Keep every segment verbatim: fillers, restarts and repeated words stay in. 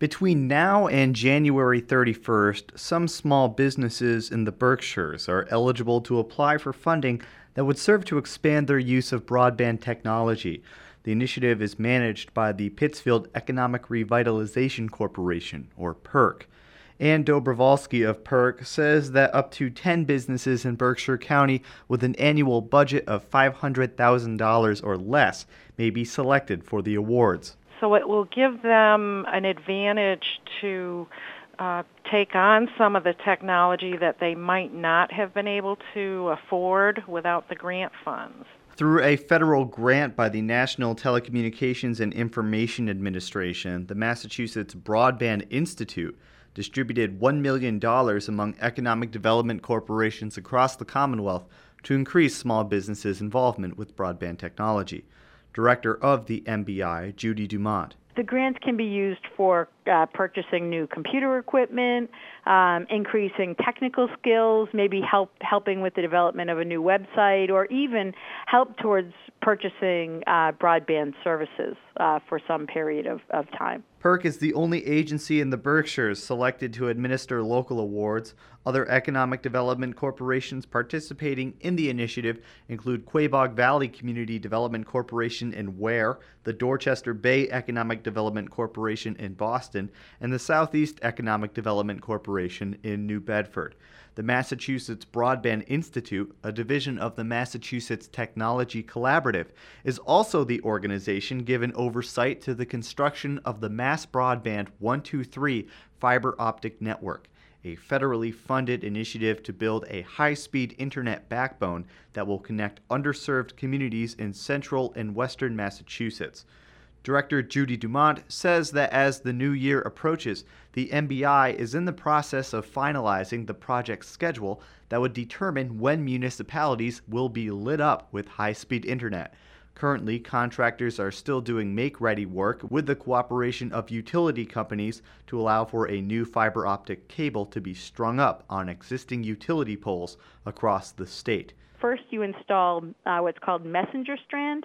Between now and January thirty-first, some small businesses in the Berkshires are eligible to apply for funding that would serve to expand their use of broadband technology. The initiative is managed by the Pittsfield Economic Revitalization Corporation, or PERC. Ann Dobrovolsky of PERC says that up to ten businesses in Berkshire County with an annual budget of five hundred thousand dollars or less may be selected for the awards. So it will give them an advantage to uh, take on some of the technology that they might not have been able to afford without the grant funds. Through a federal grant by the National Telecommunications and Information Administration, the Massachusetts Broadband Institute distributed one million dollars among economic development corporations across the Commonwealth to increase small businesses' involvement with broadband technology. Director of the M B I, Judy Dumont. The grants can be used for uh, purchasing new computer equipment, um, increasing technical skills, maybe help helping with the development of a new website, or even help towards purchasing uh, broadband services uh, for some period of, of time. PERC is the only agency in the Berkshires selected to administer local awards. Other economic development corporations participating in the initiative include Quabog Valley Community Development Corporation in Ware, the Dorchester Bay Economic Development Corporation in Boston, and the Southeast Economic Development Corporation in New Bedford. The Massachusetts Broadband Institute, a division of the Massachusetts Technology Collaborative, is also the organization given oversight to the construction of the Mass Broadband one two three fiber optic network, a federally funded initiative to build a high-speed internet backbone that will connect underserved communities in central and western Massachusetts. Director Judy Dumont says that as the new year approaches, the M B I is in the process of finalizing the project schedule that would determine when municipalities will be lit up with high-speed internet. Currently, contractors are still doing make-ready work with the cooperation of utility companies to allow for a new fiber optic cable to be strung up on existing utility poles across the state. First, you install uh, what's called messenger strand.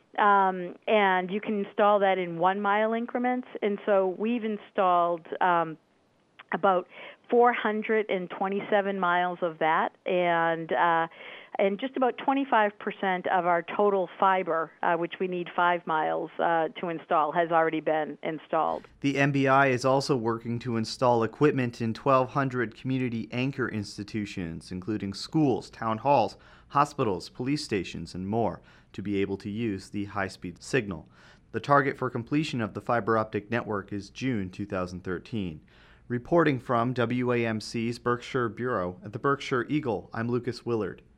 Um, and you can install that in one mile increments. And so we've installed um, about four hundred twenty-seven miles of that, and uh, and just about twenty-five percent of our total fiber, uh, which we need five miles uh, to install, has already been installed. The M B I is also working to install equipment in twelve hundred community anchor institutions, including schools, town halls, hospitals, police stations, and more, to be able to use the high-speed signal. The target for completion of the fiber optic network is June two thousand thirteen. Reporting from W A M C's Berkshire Bureau at the Berkshire Eagle, I'm Lucas Willard.